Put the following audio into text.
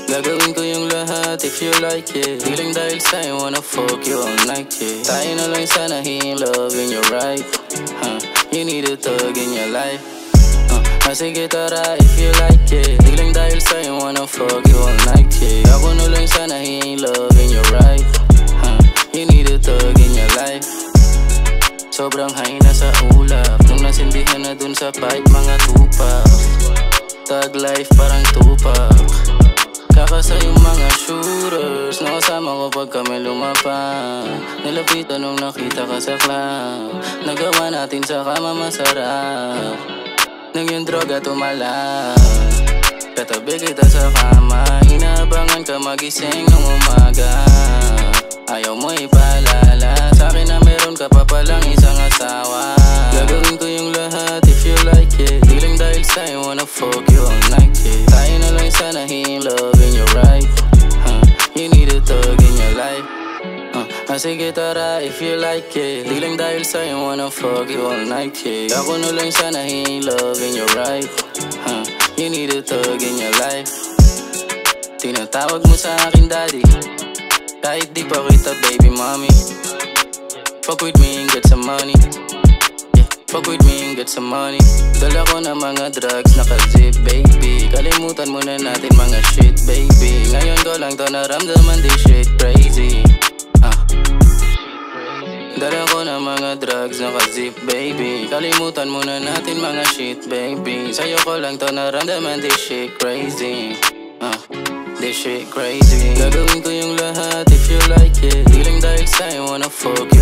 Gagawin ko yung lahat if you like it. Di lang dahil sa'yo wanna fuck you all night, yeah. Tayo na lang sana in love and you're right, you need a thug in your life, sige tara if you like it. Di lang dahil sa'yo wanna fuck you all night, yeah. Ako na lang sana in love and you're right, you need a thug in your life. Sobrang high na sa ulap nung nasindihan na dun sa pipe mga tupak. Thug life parang tupak. Kakasa yung mga shooters nakasama ko pag kami lumapa. Nilapitan nung nakita ka sa club. Nagawa natin sa kama masarap. Nang yung droga tumalab. Katabi kita sa kama. Inaabangan ka magising ng umaga. Ayaw mo ipaalala sa'kin na meron ka pa palang isang asawa. Gagawin ko yung lahat if you like it. Di lang dahil sa'yo wanna fuck you all night, yeah. Tayo na lang sana in love and you're right, you need a thug in your life, sige tara if you like it. Di lang dahil sa'yo wanna fuck you all night, yeah. Ako na lang sana in love and you're right, you need a thug in your life. Tinatawag mo sa akin daddy kahit di pa kita baby mommy. Fuck with me and get some money, yeah. Fuck with me and get some money. Dala ko na mga drugs naka-zip baby. Kalimutan muna natin mga shit baby. Ngayon ko lang to naramdaman di shit crazy, Dala ko na mga drugs naka-zip baby. Kalimutan muna natin mga shit baby. Sa'yo ko lang to naramdaman di shit crazy, this shit crazy. Gagawin ko yung lahat if you like it. Di lang dahil sa'yo wanna fuck you